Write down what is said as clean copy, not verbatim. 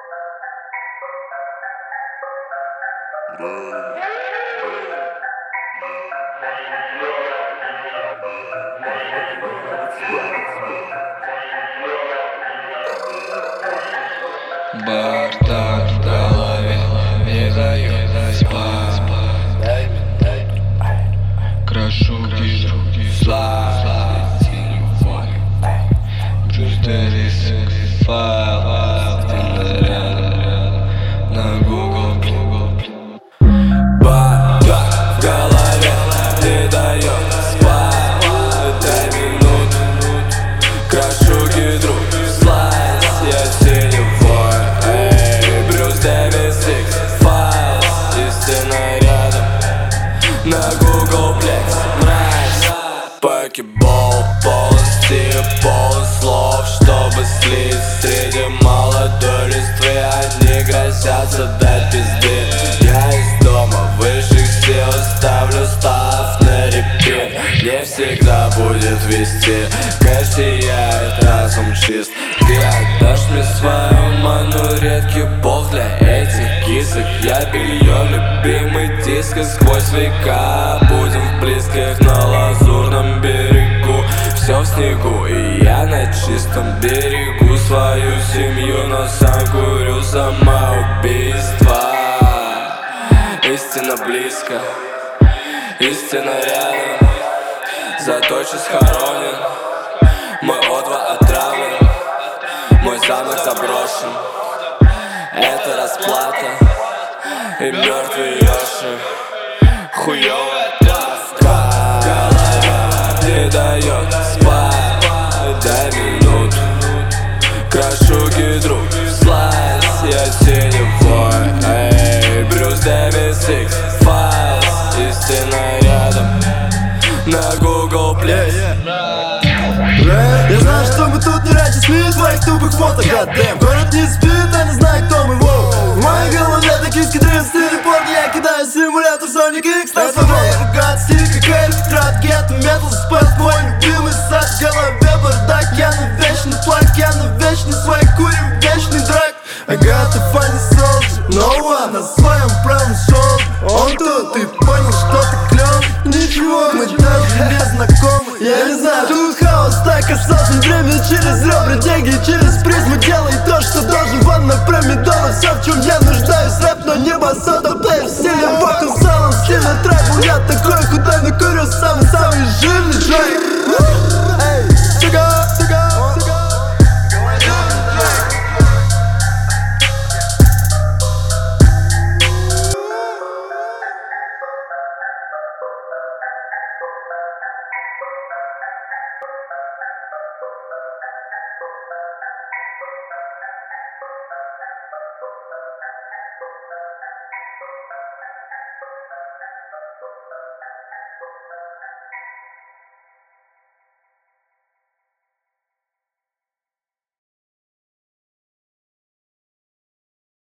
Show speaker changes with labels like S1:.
S1: Бардак в голове не дает спать. Крашу руки слайд телефон. Брюс Дэвис файл где-то рядом на Google. Бардак в голове не дает спать. Дай минуту, крашу гидру слайд. Я теневой, эй, Брюс Дэвис файл истинно рядом на Google Plex. Мразь, покебол, полуслов, чтобы слить среди молодой листвы. Они грозятся дать пизды. Я из дома высших сил ставлю став на репит. Не всегда будет вести, кэш сияет, разум чист. Ты отдашь мне свою ману, редкий бог для этих кисок. Я белье, любимый диск, и сквозь века будем в близких на лазурном берегу. Все в снегу, и я на чистом берегу свою семью, но сам курю самоубийство. Истина близко, истина рядом. Заточен, схоронен, мой O2 отравлен, мой замок заброшен. Это расплата и мертвый Йоши. Хуёвая травка в голове не дает спать. Дай минуту, крашу гидру слайд. Я теневой, эй, Брюс Дэвис файл истинно рядом на Google Play.
S2: Я знаю, что мы тут не ради СМИ твоих тупых фоток, goddamn. Город не спит, я не знаю, кто мы, воу. В моей голове токийский 30 репорт. Я кидаю симулятор Sonic X на свободу. Ругать стиль, как эльф, кратки, это метал, спэт. Мой любимый сад в голове бардак. Я на вечный плак, я на вечный свой курим, вечный драк. I got the funny soldier, no one на своем правом шоу. Он тут, ты понял, что ты клёв? Ничего, мы даже не знакомы. Я не знаю, тут хаос так осознан. Время через ребра, деньги через призму. Делай то, что должен, ванна промедола. Все, в чем я нуждаюсь, рэп, но не басота.